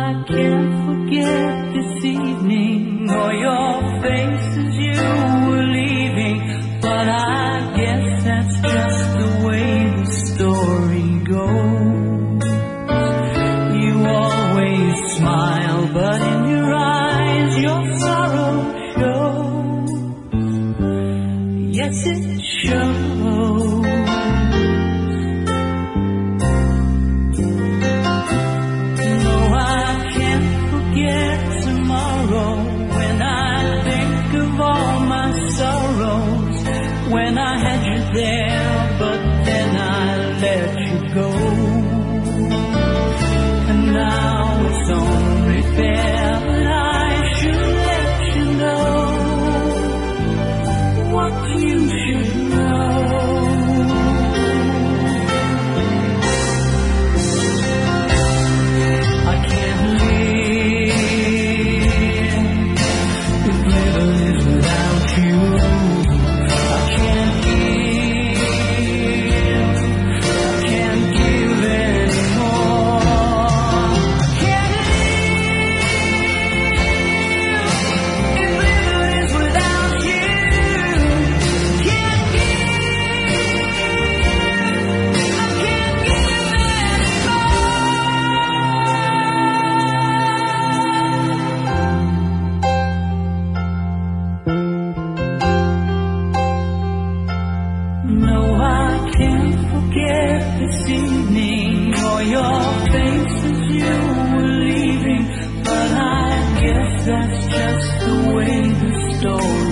I can't forget this evening or your face as you were leaving, but I guess that's just the way the story goes. You always smile, but in your eyes your sorrow shows. Yes, it shows. When I had you there, but then I let you go. And now it's only fair that I should let you know what you should know. I can't live if living is without you. This evening, or your face as you were leaving, but I guess that's just the way the story